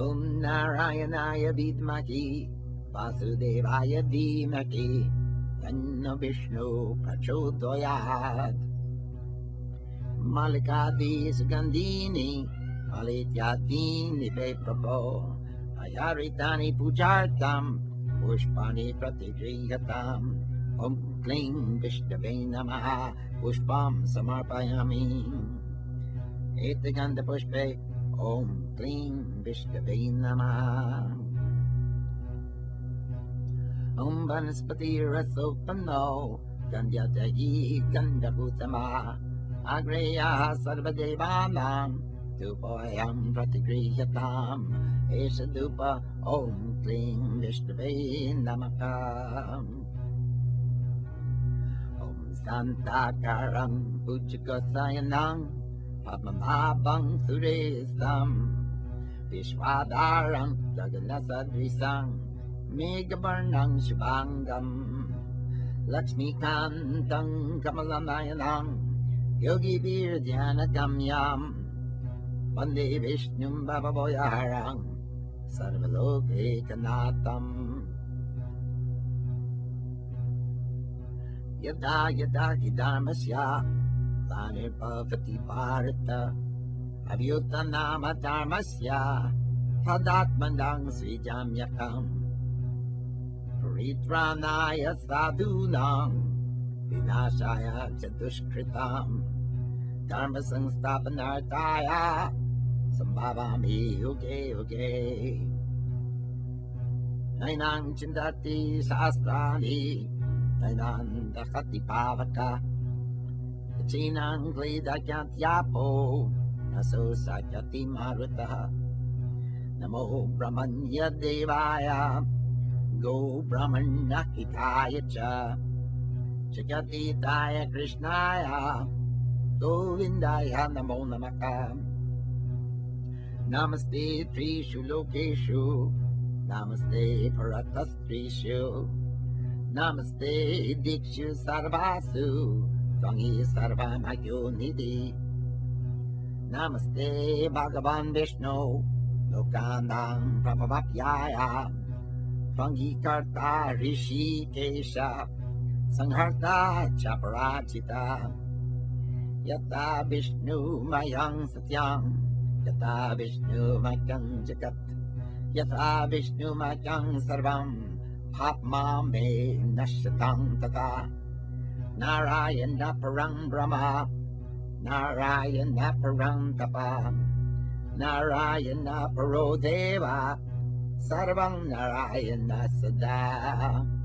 Om Narayanaya Vidmahi Vasudevaya Dhimaki Tanno Vishnu Prachodayat. Malikadi Sugandhini Malityadini Veprabho Ayaritani Pujartam Pushpani Pratigriyatam. Om Kling Vishnave Namaha Pushpam Samarpayami. Etaganda Pushpe Om Kling Vishnave Namaha. Om Vanaspati Rasopano Gandhyatayi Gandhabhutama Agreya Sarvadevanam Dupoyam Pratigriyatam Esha Dupa Om Kling Vishnave Namaha. Om Santakaram Pujakosayanam Padmamabhang Suresam Vishwadaram Jaganasadrisam Megavarnang Shubhangam Lakshmikantam Kamalanayanam Yogi Virdhyana Gamyam Vande Vishnum Bhavavoyaharang Sarvalokeekanatham. Yada yada hi dharmasya Glanirбhavati Bharata Avyutanama dharmasya Tadatmanang srijamyakam Paritranaya sadhunam Vinashaya chadushkritam Dharma sangstapanartaya Sambhavami yuge yuge. Nainang chindati sastrani Nainang dakati pavaka Chinang glidakantyapo Naso sakyati maruta. Namo Brahmanya Devaya Go Brahmanya Hitaya Cha Jagatitaya Krishnaya Govindaya Namo Namaka. Namaste Trishu Lokeshu Namaste Paratastrishu Namaste Dikshu Sarvasu Tvangi Sarvamakyo Nidhi. Namaste Bhagavan Vishnu Lokanam Prabhavapyaya Tvangi Karta Rishi Kesha Sangharta Chaparachita. Yata Vishnu Mayang Satyam Yata Vishnu Mayang Jagat Yata Vishnu Mayang Sarvam Papma Me Nashatang Tata. Narayana Parang Brahma Narayana Parang Tapa Narayana Paro Deva Sarvang Narayana Sada.